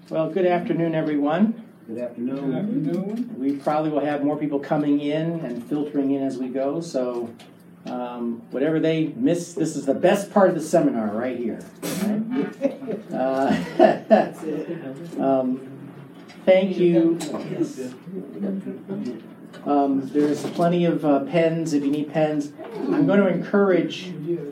Well, good afternoon, everyone. Good afternoon. We probably will have more people coming in and filtering in as we go, so whatever they miss, this is the best part of the seminar right here. Right? Thank you. There's plenty of pens if you need pens. I'm going to encourage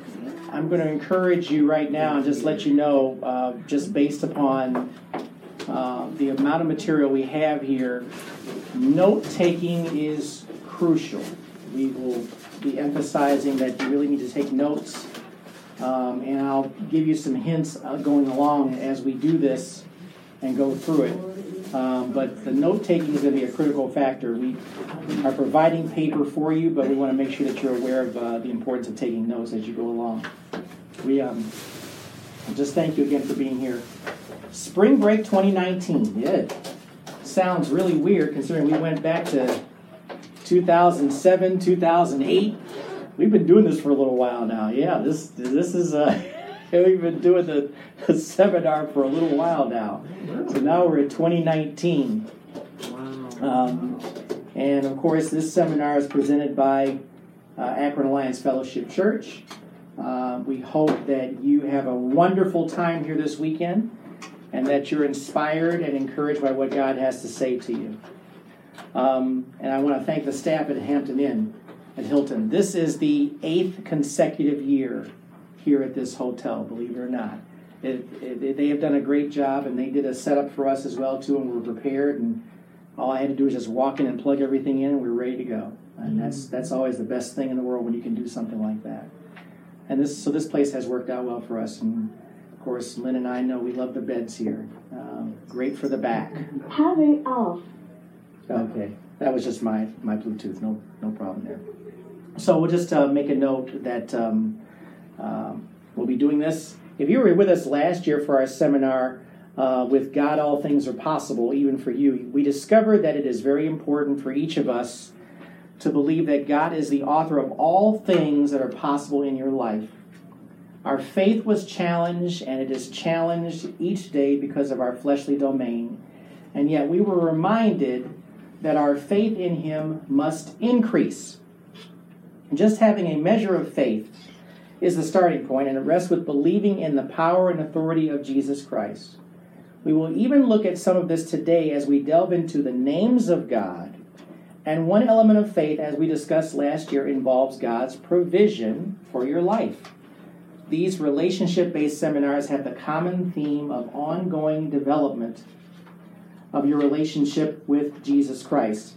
you right now and just let you know, just based upon the amount of material we have here, note-taking is crucial. We will be emphasizing that you really need to take notes, and I'll give you some hints going along as we do this and go through it. But the note-taking is going to be a critical factor. We are providing paper for you, but we want to make sure that you're aware of the importance of taking notes as you go along. We just thank you again for being here. Spring break 2019. Yeah, sounds really weird considering we went back to 2007, 2008. We've been doing this for a little while now. Yeah, this is we've been doing the seminar for a little while now. So now we're at 2019. Wow. And of course, this seminar is presented by Akron Alliance Fellowship Church. We hope that you have a wonderful time here this weekend and that you're inspired and encouraged by what God has to say to you. And I want to thank the staff at Hampton Inn at Hilton. This is the 8th consecutive year here at this hotel, believe it or not. They have done a great job, and they did a setup for us as well, too, and we're prepared. And all I had to do was just walk in and plug everything in, and we're ready to go. And that's always the best thing in the world when you can do something like that. And this place has worked out well for us. And of course, Lynn and I know we love the beds here. Great for the back. Power off. Okay, that was just my Bluetooth. No problem there. So we'll just make a note that we'll be doing this. If you were with us last year for our seminar, with God All Things Are Possible, even for you, we discovered that it is very important for each of us to believe that God is the author of all things that are possible in your life. Our faith was challenged, and it is challenged each day because of our fleshly domain. And yet we were reminded that our faith in Him must increase. Just having a measure of faith is the starting point, and it rests with believing in the power and authority of Jesus Christ. We will even look at some of this today as we delve into the names of God. And one element of faith, as we discussed last year, involves God's provision for your life. These relationship-based seminars have the common theme of ongoing development of your relationship with Jesus Christ.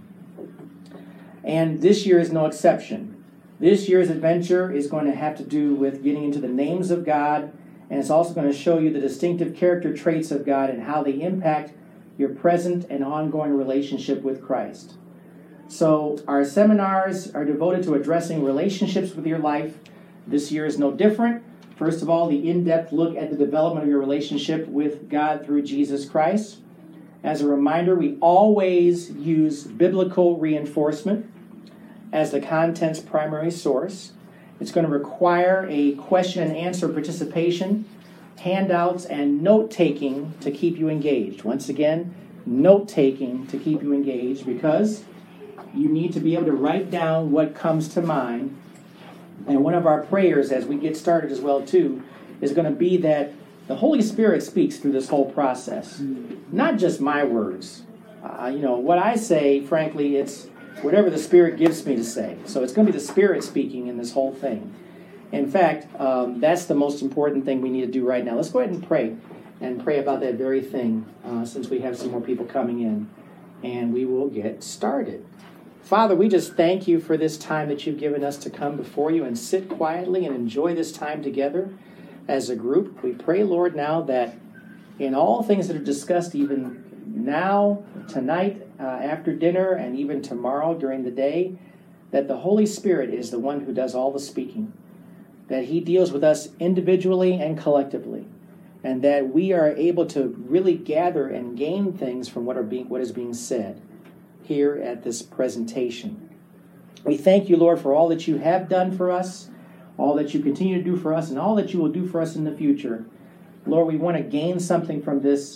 And this year is no exception. This year's adventure is going to have to do with getting into the names of God, and it's also going to show you the distinctive character traits of God and how they impact your present and ongoing relationship with Christ. So our seminars are devoted to addressing relationships with your life. This year is no different. First of all, the in-depth look at the development of your relationship with God through Jesus Christ. As a reminder, we always use biblical reinforcement as the content's primary source. It's going to require a question and answer participation, handouts, and note-taking to keep you engaged. Once again, note-taking to keep you engaged because you need to be able to write down what comes to mind. And one of our prayers as we get started as well, too, is going to be that the Holy Spirit speaks through this whole process. Not just my words. What I say, frankly, it's whatever the Spirit gives me to say. So it's going to be the Spirit speaking in this whole thing. In fact, that's the most important thing we need to do right now. Let's go ahead and pray about that very thing since we have some more people coming in. And we will get started. Father, we just thank you for this time that you've given us to come before you and sit quietly and enjoy this time together as a group. We pray, Lord, now that in all things that are discussed, even now, tonight, after dinner, and even tomorrow during the day, that the Holy Spirit is the one who does all the speaking, that He deals with us individually and collectively, and that we are able to really gather and gain things from what is being said here at this presentation. We thank you, Lord, for all that you have done for us, all that you continue to do for us, and all that you will do for us in the future. Lord, we want to gain something from this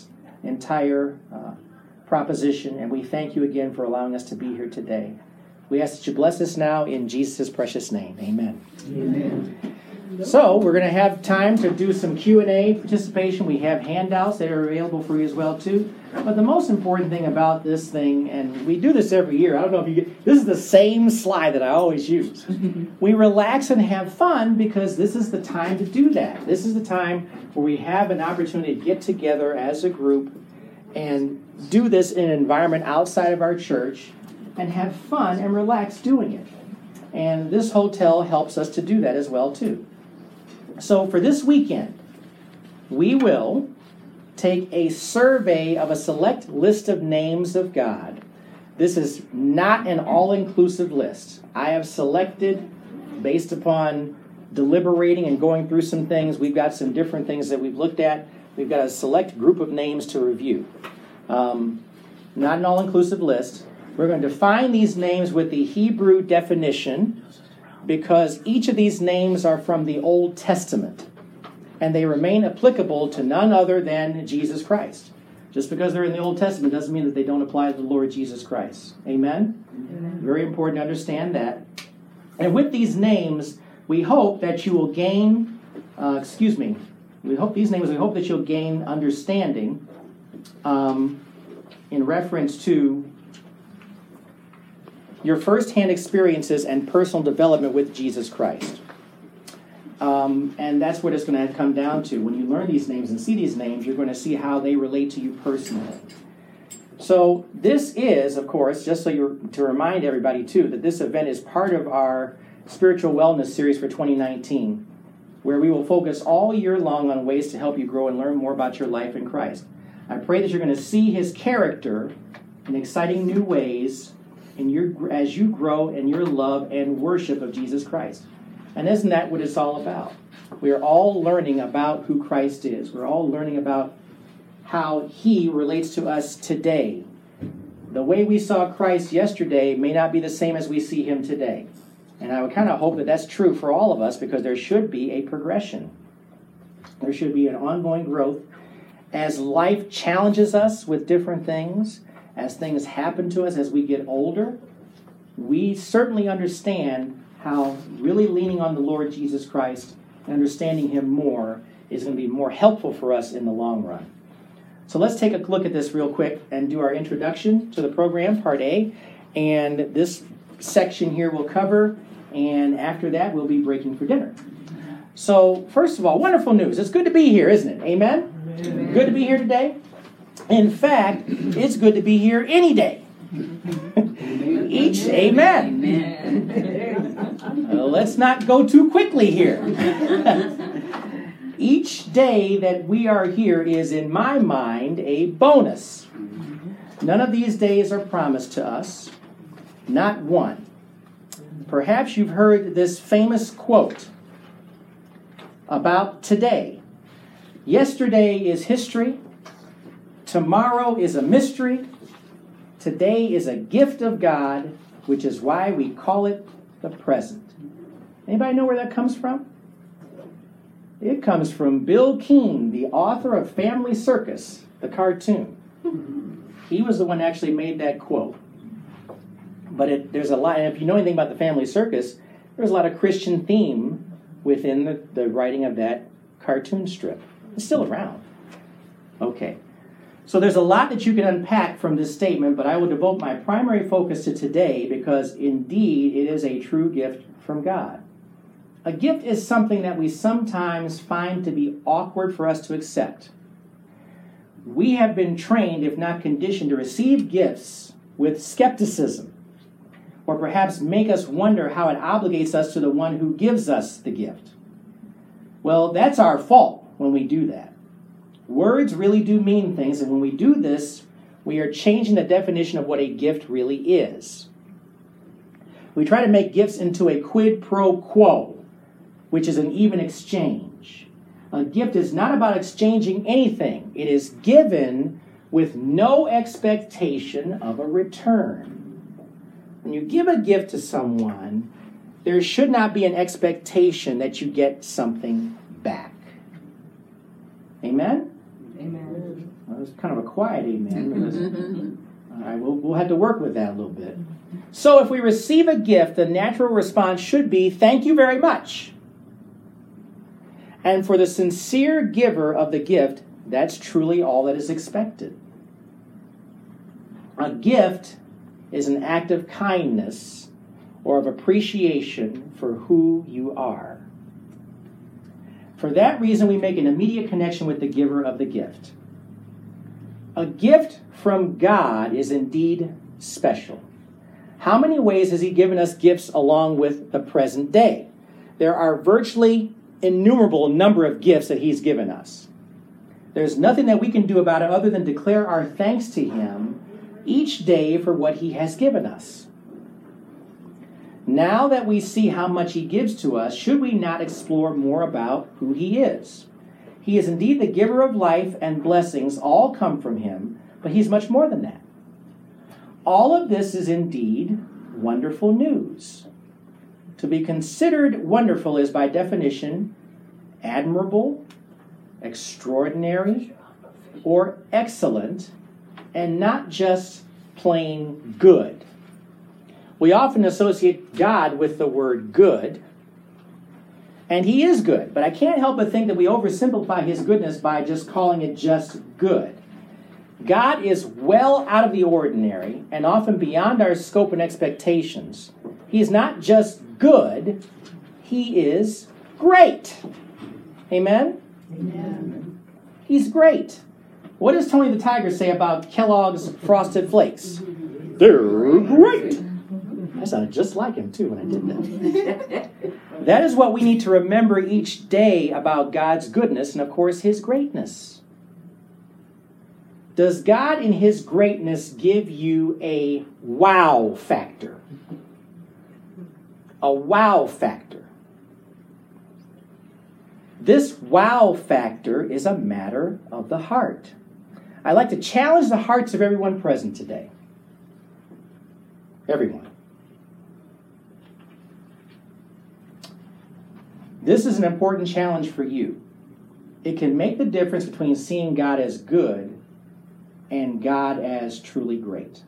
entire proposition, and we thank you again for allowing us to be here today. We ask that you bless us now in Jesus' precious name. Amen. Amen. So we're going to have time to do some Q&A participation. We have handouts that are available for you as well, too. But the most important thing about this thing, and we do this every year, I don't know if you get, this is the same slide that I always use. We relax and have fun because this is the time to do that. This is the time where we have an opportunity to get together as a group and do this in an environment outside of our church and have fun and relax doing it. And this hotel helps us to do that as well, too. So for this weekend, we will take a survey of a select list of names of God. This is not an all-inclusive list. I have selected, based upon deliberating and going through some things, we've got some different things that we've looked at. We've got a select group of names to review. Not an all-inclusive list. We're going to define these names with the Hebrew definition because each of these names are from the Old Testament, and they remain applicable to none other than Jesus Christ. Just because they're in the Old Testament doesn't mean that they don't apply to the Lord Jesus Christ. Amen? Amen. Very important to understand that. And with these names, we hope that you will gain, we hope that you'll gain understanding in reference to your first-hand experiences and personal development with Jesus Christ. And that's what it's going to come down to. When you learn these names and see these names, you're going to see how they relate to you personally. So this is, of course, just so to remind everybody, too, that this event is part of our Spiritual Wellness Series for 2019, where we will focus all year long on ways to help you grow and learn more about your life in Christ. I pray that you're going to see His character in exciting new ways as you grow in your love and worship of Jesus Christ. And isn't that what it's all about? We are all learning about who Christ is. We're all learning about how He relates to us today. The way we saw Christ yesterday may not be the same as we see Him today. And I would kind of hope that that's true for all of us because there should be a progression. There should be an ongoing growth. As life challenges us with different things, as things happen to us as we get older, we certainly understand how really leaning on the Lord Jesus Christ and understanding Him more is going to be more helpful for us in the long run. So let's take a look at this real quick and do our introduction to the program, Part A. And this section here we'll cover, and after that we'll be breaking for dinner. So first of all, wonderful news. It's good to be here, isn't it? Amen? Amen. Good to be here today. In fact, it's good to be here any day. Amen. Let's not go too quickly here. Each day that we are here is, in my mind, a bonus. None of these days are promised to us. Not one. Perhaps you've heard this famous quote about today. Yesterday is history. Tomorrow is a mystery. Today is a gift of God, which is why we call it the present. Anybody know where that comes from? It comes from Bill Keane, the author of Family Circus, the cartoon. He was the one that actually made that quote. But there's a lot, and if you know anything about the Family Circus, there's a lot of Christian theme within the writing of that cartoon strip. It's still around. Okay. So there's a lot that you can unpack from this statement, but I will devote my primary focus to today because indeed it is a true gift from God. A gift is something that we sometimes find to be awkward for us to accept. We have been trained, if not conditioned, to receive gifts with skepticism, or perhaps make us wonder how it obligates us to the one who gives us the gift. Well, that's our fault when we do that. Words really do mean things, and when we do this, we are changing the definition of what a gift really is. We try to make gifts into a quid pro quo, which is an even exchange. A gift is not about exchanging anything. It is given with no expectation of a return. When you give a gift to someone, there should not be an expectation that you get something back. Amen? Amen. was kind of a quiet amen. Because, all right, we'll have to work with that a little bit. So if we receive a gift, the natural response should be, thank you very much. And for the sincere giver of the gift, that's truly all that is expected. A gift is an act of kindness or of appreciation for who you are. For that reason, we make an immediate connection with the giver of the gift. A gift from God is indeed special. How many ways has he given us gifts along with the present day? There are virtually innumerable number of gifts that he's given us. There's nothing that we can do about it other than declare our thanks to him each day for what he has given us. Now that we see how much he gives to us, should we not explore more about who he is? He is indeed the giver of life, and blessings all come from him, but he's much more than that. All of this is indeed wonderful news. To be considered wonderful is by definition admirable, extraordinary, or excellent, and not just plain good. We often associate God with the word good, and he is good, but I can't help but think that we oversimplify his goodness by just calling it just good. God is well out of the ordinary and often beyond our scope and expectations. He is not just good, he is great. Amen? Amen. He's great. What does Tony the Tiger say about Kellogg's Frosted Flakes? They're great. I sounded just like him, too, when I did that. That is what we need to remember each day about God's goodness and, of course, his greatness. Does God in his greatness give you a wow factor? A wow factor. This wow factor is a matter of the heart. I'd like to challenge the hearts of everyone present today. Everyone. This is an important challenge for you. It can make the difference between seeing God as good and God as truly great.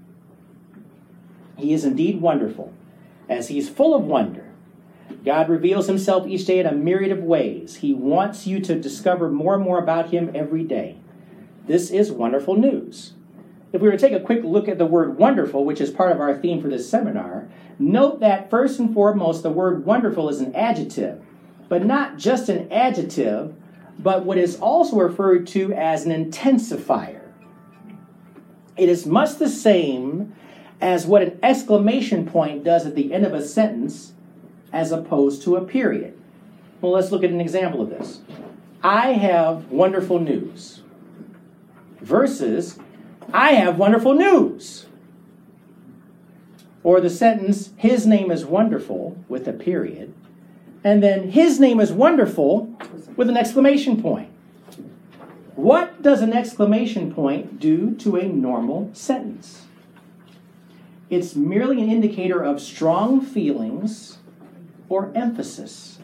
He is indeed wonderful, as he's full of wonder. God reveals himself each day in a myriad of ways. He wants you to discover more and more about him every day. This is wonderful news. If we were to take a quick look at the word wonderful, which is part of our theme for this seminar, note that first and foremost, the word wonderful is an adjective, but not just an adjective, but what is also referred to as an intensifier. It is much the same as what an exclamation point does at the end of a sentence as opposed to a period. Well, let's look at an example of this. I have wonderful news versus I have wonderful news. Or the sentence, his name is wonderful with a period, and then his name is wonderful with an exclamation point. What does an exclamation point do to a normal sentence? It's merely an indicator of strong feelings or emphasis.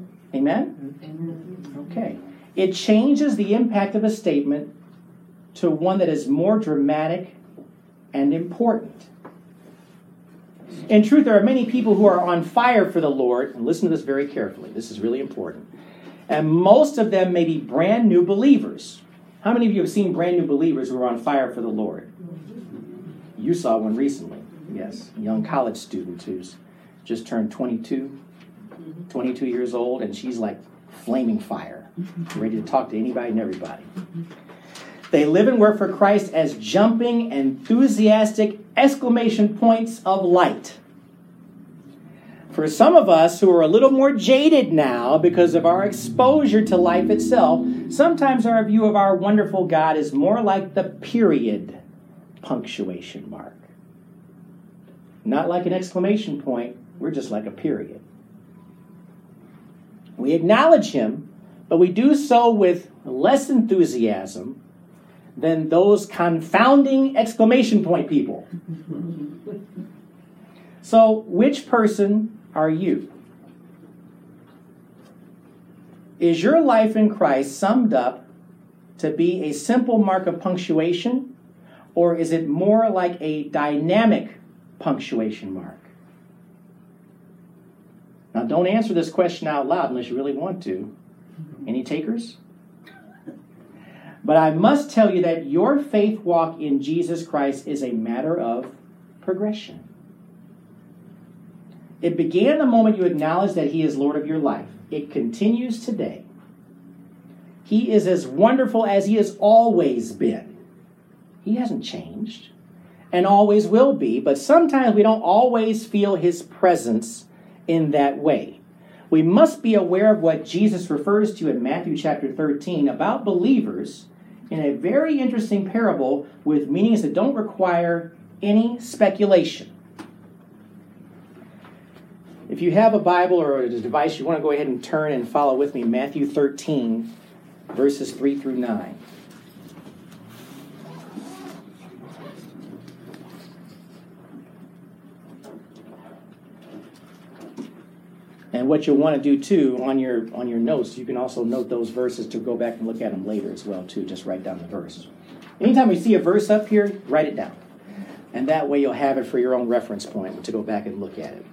Amen? Okay. It changes the impact of a statement to one that is more dramatic and important. In truth, there are many people who are on fire for the Lord, and listen to this very carefully. This is really important. And most of them may be brand new believers. How many of you have seen brand new believers who are on fire for the Lord? You saw one recently. Yes, a young college student who's just turned 22 years old, and she's like flaming fire, ready to talk to anybody and everybody. They live and work for Christ as jumping, enthusiastic exclamation points of light. For some of us who are a little more jaded now because of our exposure to life itself, sometimes our view of our wonderful God is more like the period punctuation mark. Not like an exclamation point, we're just like a period. We acknowledge him, but we do so with less enthusiasm than those confounding exclamation point people. So, which person are you? Is your life in Christ summed up to be a simple mark of punctuation, or is it more like a dynamic punctuation mark? Now, don't answer this question out loud unless you really want to. Any takers? But I must tell you that your faith walk in Jesus Christ is a matter of progression. It began the moment you acknowledge that He is Lord of your life. It continues today. He is as wonderful as He has always been. He hasn't changed and always will be, but sometimes we don't always feel His presence in that way. We must be aware of what Jesus refers to in Matthew chapter 13 about believers in a very interesting parable with meanings that don't require any speculation. If you have a Bible or a device, you want to go ahead and turn and follow with me Matthew 13, verses 3 through 9. And what you'll want to do, too, on your notes, you can also note those verses to go back and look at them later as well, too. Just write down the verse. Anytime you see a verse up here, write it down. And that way you'll have it for your own reference point to go back and look at it.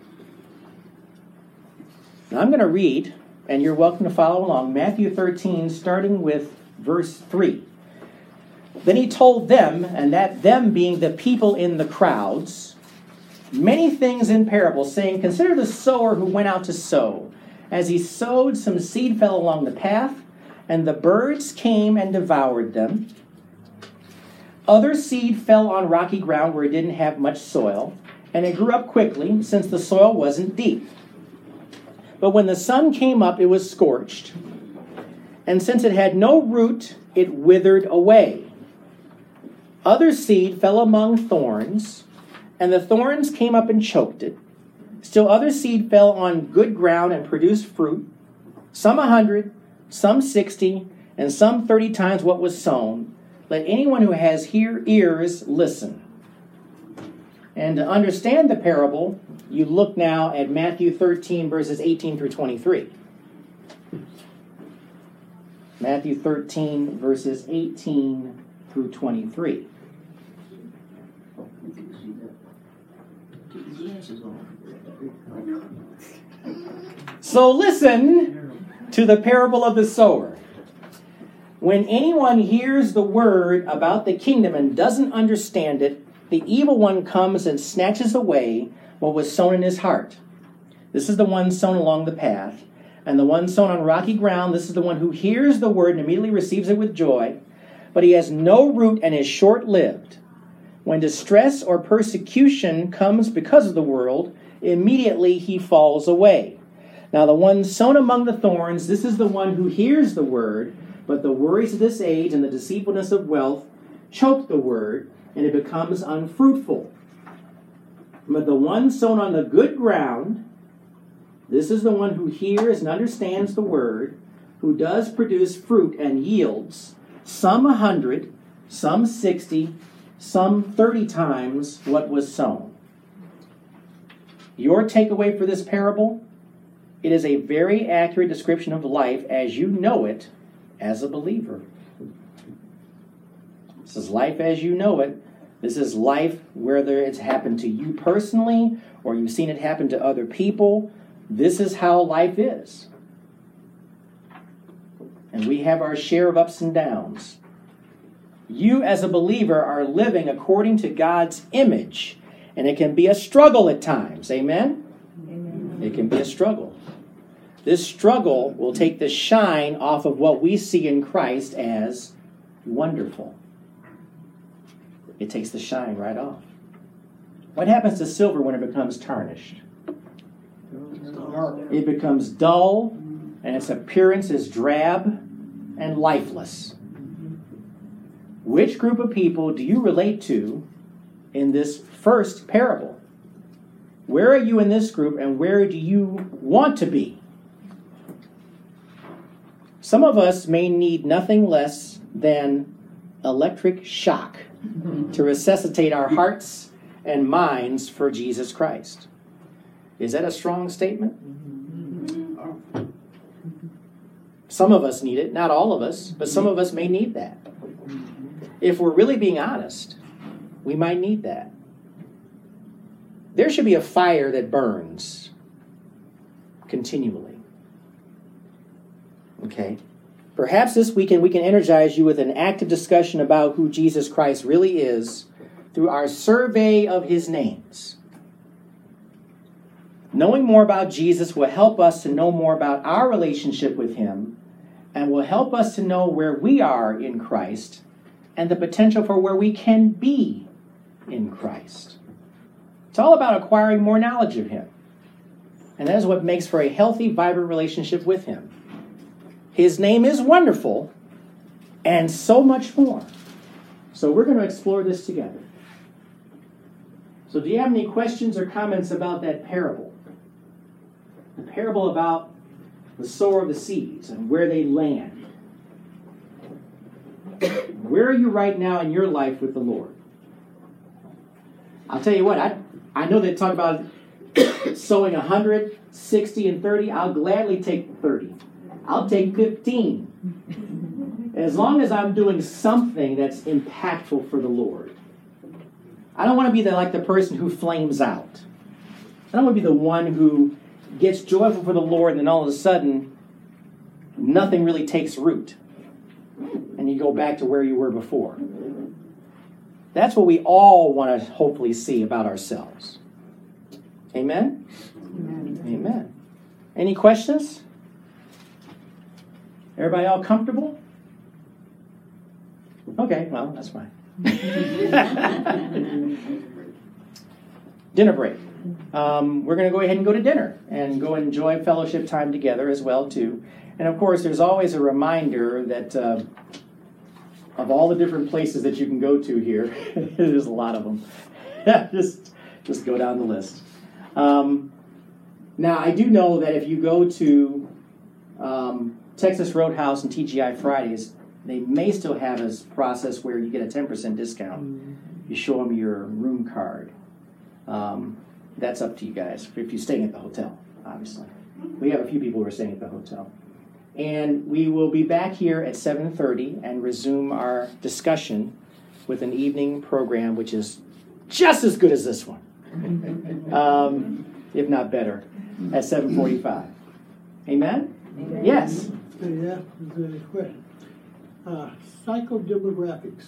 Now I'm going to read, and you're welcome to follow along, Matthew 13, starting with verse 3. Then He told them, and that them being the people in the crowds, many things in parables, saying, consider the sower who went out to sow. As he sowed, some seed fell along the path, and the birds came and devoured them. Other seed fell on rocky ground where it didn't have much soil, and it grew up quickly, since the soil wasn't deep. But when the sun came up, it was scorched, and since it had no root, it withered away. Other seed fell among thorns, and the thorns came up and choked it. Still other seed fell on good ground and produced fruit, some 100, some 60, and some 30 times what was sown. Let anyone who has ears listen. And to understand the parable, you look now at Matthew 13, verses 18 through 23. Matthew 13, verses 18 through 23. So listen to the parable of the sower. When anyone hears the word about the kingdom and doesn't understand it, the evil one comes and snatches away what was sown in his heart. This is the one sown along the path. And the one sown on rocky ground, this is the one who hears the word and immediately receives it with joy. But he has no root and is short-lived. When distress or persecution comes because of the world, immediately he falls away. Now the one sown among the thorns, this is the one who hears the word, but the worries of this age and the deceitfulness of wealth choke the word, and it becomes unfruitful. But the one sown on the good ground, this is the one who hears and understands the word, who does produce fruit and yields, some 100, some 60, some 30 times what was sown. Your takeaway for this parable? It is a very accurate description of life as you know it as a believer. This is life as you know it. This is life whether it's happened to you personally or you've seen it happen to other people. This is how life is. And we have our share of ups and downs. You as a believer are living according to God's image. And it can be a struggle at times. Amen? Amen. It can be a struggle. This struggle will take the shine off of what we see in Christ as wonderful. It takes the shine right off. What happens to silver when it becomes tarnished? It becomes dull, and its appearance is drab and lifeless. Which group of people do you relate to in this first parable? Where are you in this group, and where do you want to be? Some of us may need nothing less than electric shock to resuscitate our hearts and minds for Jesus Christ. Is that a strong statement? Some of us need it, not all of us, but some of us may need that. If we're really being honest, we might need that. There should be a fire that burns continually. Okay? Perhaps this weekend we can energize you with an active discussion about who Jesus Christ really is through our survey of his names. Knowing more about Jesus will help us to know more about our relationship with him and will help us to know where we are in Christ and the potential for where we can be in Christ. It's all about acquiring more knowledge of him. And that is what makes for a healthy, vibrant relationship with him. His name is wonderful and so much more. So we're going to explore this together. So do you have any questions or comments about that parable? The parable about the sower of the seeds and where they land. Where are you right now in your life with the Lord? I'll tell you what, I know they talk about sowing 100, 60, and 30. I'll gladly take 30. I'll take 15. As long as I'm doing something that's impactful for the Lord. I don't want to be like the person who flames out. I don't want to be the one who gets joyful for the Lord and then all of a sudden nothing really takes root. And you go back to where you were before. That's what we all want to hopefully see about ourselves. Amen? Amen. Amen. Any questions? Everybody all comfortable? Okay, well, that's fine. Dinner break. We're going to go ahead and go to dinner and go enjoy fellowship time together as well, too. And, of course, there's always a reminder that of all the different places that you can go to here, there's a lot of them. just go down the list. Now, I do know that if you go to Texas Roadhouse and TGI Fridays, they may still have a process where you get a 10% discount. You show them your room card. That's up to you guys if you're staying at the hotel, obviously. We have a few people who are staying at the hotel. And we will be back here at 7:30 and resume our discussion with an evening program which is just as good as this one, if not better, at 7:45. Amen? Amen. Yes? Yeah, the question. Psychodemographics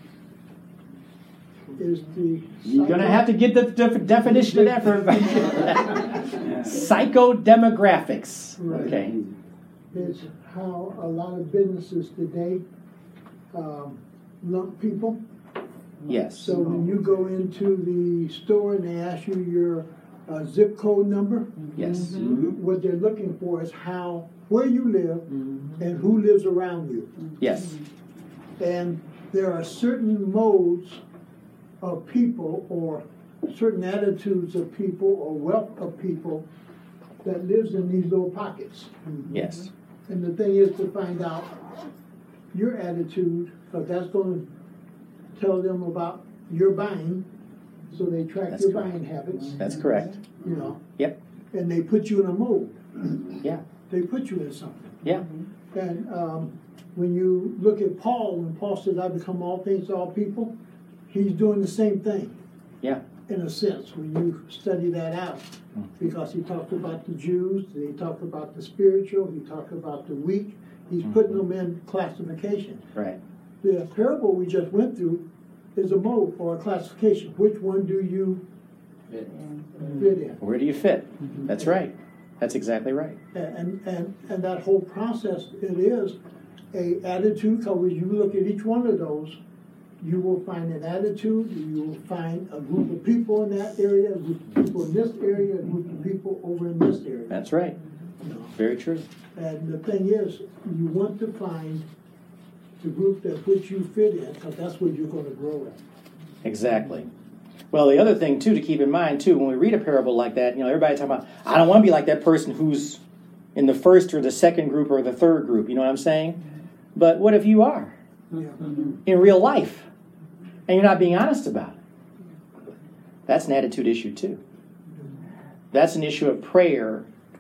is the... You're going to have to get the definition of that for everybody. Psychodemographics. Right. Okay. It's how a lot of businesses today lump people. Yes. So when you go into the store and they ask you your zip code number, Yes. what they're looking for is where you live and who lives around you. Yes. And there are certain modes of people or certain attitudes of people or wealth of people that lives in these little pockets. Yes. And the thing is to find out your attitude, because that's going to tell them about your buying, so they track That's your correct. buying habits. That's correct. You know. Yep. And they put you in a mold. Yeah. They put you in something. Yeah. And when you look at Paul, when Paul says, "I become all things to all people," he's doing the same thing. Yeah. In a sense, when you study that out, because he talked about the Jews, he talked about the spiritual, he talked about the weak. He's putting them in classification. Right. The parable we just went through is a mode or a classification. Which one do you fit in? Where do you fit? That's right. That's exactly right. And that whole process, it is a attitude, because when you look at each one of those, you will find an attitude, you will find a group of people in that area, a group of people in this area, a group of people over in this area. That's right. You know. Very true. And the thing is, you want to find the group that which you fit in, because that's where you're going to grow in. Exactly. Well, the other thing, too, to keep in mind, too, when we read a parable like that, everybody talking about, I don't want to be like that person who's in the first or the second group or the third group. You know what I'm saying? But what if you are in real life and you're not being honest about it? That's an attitude issue, too. That's an issue of prayer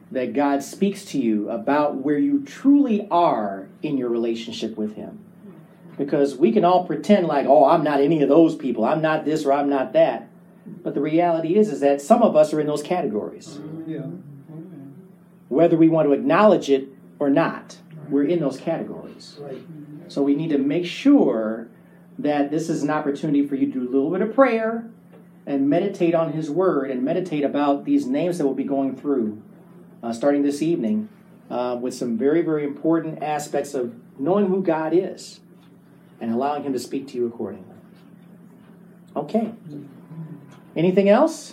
that God speaks to you about where you truly are in your relationship with Him. Because we can all pretend like, oh, I'm not any of those people. I'm not this or I'm not that. But the reality is that some of us are in those categories. Yeah. Whether we want to acknowledge it or not, we're in those categories. Right. So we need to make sure that this is an opportunity for you to do a little bit of prayer and meditate on His Word and meditate about these names that we'll be going through starting this evening with some very, very important aspects of knowing who God is and allowing Him to speak to you accordingly. Okay. Anything else?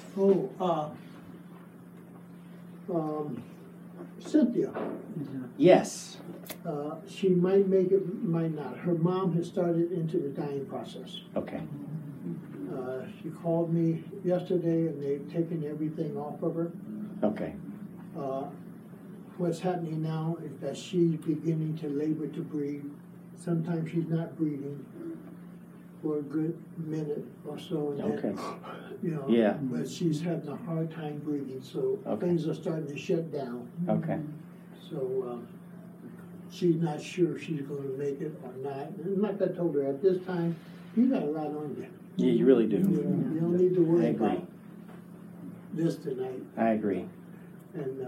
Cynthia. Yes. She might make it, might not. Her mom has started into the dying process. Okay. She called me yesterday and they've taken everything off of her. Okay. What's happening now is that she's beginning to labor to breathe. Sometimes she's not breathing for a good minute or so. And Okay. then, you know, Yeah. but she's having a hard time breathing, so Okay. things are starting to shut down. Okay. So she's not sure if she's going to make it or not. And like I told her, at this time, you got a lot on you. Yeah, you really do. You don't need to I worry agree. about this tonight. I agree. And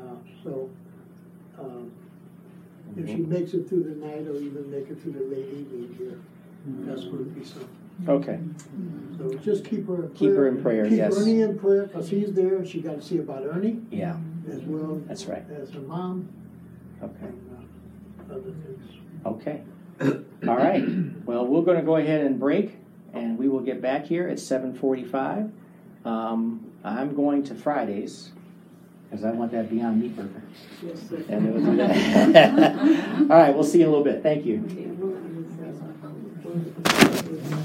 if she makes it through the night or even make it through the late evening here, that's going to be something. Okay. So just keep her in prayer. Keep her in prayer, Keep yes. Ernie in prayer because he's there and she got to see about Ernie Yeah. as well That's right. as her mom Okay. and other things. Okay. All right. Well, we're going to go ahead and break, and we will get back here at 7:45. I'm going to Fridays because I want that Beyond Meat burger. Yes, sir. And we'll do that. All right. We'll see you in a little bit. Thank you. Okay,